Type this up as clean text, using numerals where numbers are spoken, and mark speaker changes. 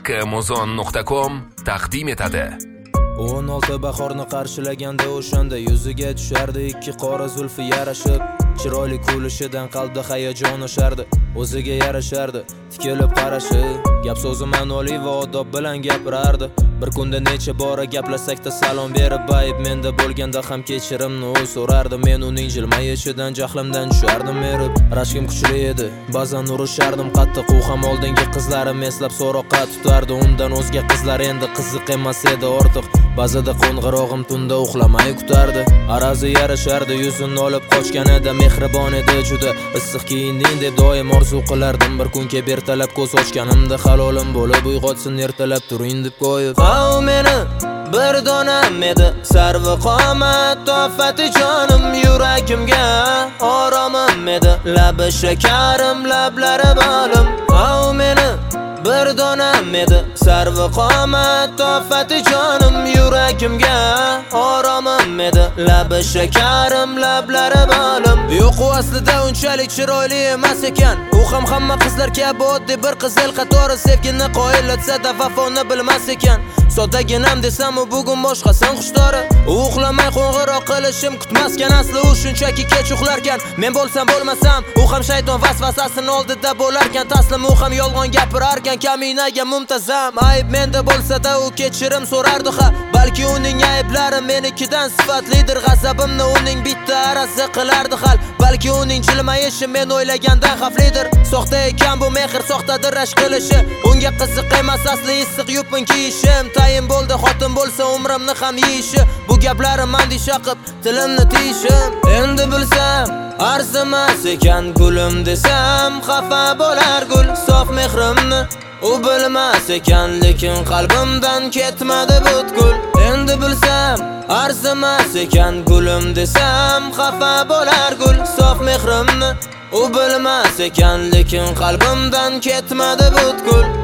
Speaker 1: kmozon.com taqdim etadi.
Speaker 2: 16 bahorni qarshilaganda o'shanda yuziga tushardi ikki qora zulfi yarashib, chiroyli kulishidan qalbda hayajon oshardi, o'ziga yarashardi, tikilib qarashi, gap so'zi ma'noli va odob bilan gapirardi. Bir kunda necha bora gaplashsakda salom berib, ayb menda bo'lganda ham kechirimni u so'rardi. Men uning jilmayishidan jahlimdan tushardim erib. Rashkim kuchli edi, ba'zan urishardim qattiq, u ham oldingi qizlarim eslab so'roqqa tutardi. Undan o'zga qizlar endi qiziq emas edi ortiq. Ba'zida qo'ng'irog'im tunda uxlamay kutardi. Arazi yarashardi, yuzini olib qochganida mehribon edi juda. Issiq kiyinding deb doim orzu qilardim. Bir kun kelib ertalab ko'z ochganimda halolim bo'lib uyg'otsin ertalab turing deb qo'yib.
Speaker 3: O meni bir donam edi sarvi qomat tofati jonim, yuragimga oromim edi labi shakarim lablari bolim. O meni bir donam edi sarvi qomat tofati jonim, yuragimga oromim edi labi shakarim lablari bolim. Yo'q, u aslida unchalik chiroyli emas ekan. U ham hamma qizlar kabi oddiy bir qizil qatori, sevgini qoyillatsa-da vafoni bilmas ekan. Soddaginam desam u bugun boshqasin xushdori. U uxlamay qo'ng'iroq qilishim kutmasgan, asli u shunchaki kech uxlarkan. Men bo'lsam bo'lmasam, u ham shayton vasvasasining oldida bo'larkan. Taslim u ham yolg'on gapirarkan, kaminaga muntazam. Ayb menda bo'lsa-da u kechirim so'rardi ha. Balki uning ayblari menikidan sifatlidir, g'azabimni uning bitta arasi qilardi hal. Balki uning jilmayishi men o'ylagandan xavflidir. Soxta ekan bu mehr, soxtadir rashk qilishi. Unga qiziq emas asli issiq yupun kiyishim. Tayin bo'ldi xotin bo'lsa umrimni ham yeyishi. Bu gaplarim andisha qilib tilimni tiyishim. Endi bilsam arzimas ekan gulim desam, xafa bo'lar gul sof mehrimni u bilmas ekan, lekin qalbimdan ketmadi butkul. Endi bilsam arzimas ekan gulim desam, xafa bo'lar gul sof mehrimni u bilmas ekan, lekin qalbimdan ketmadi butkul.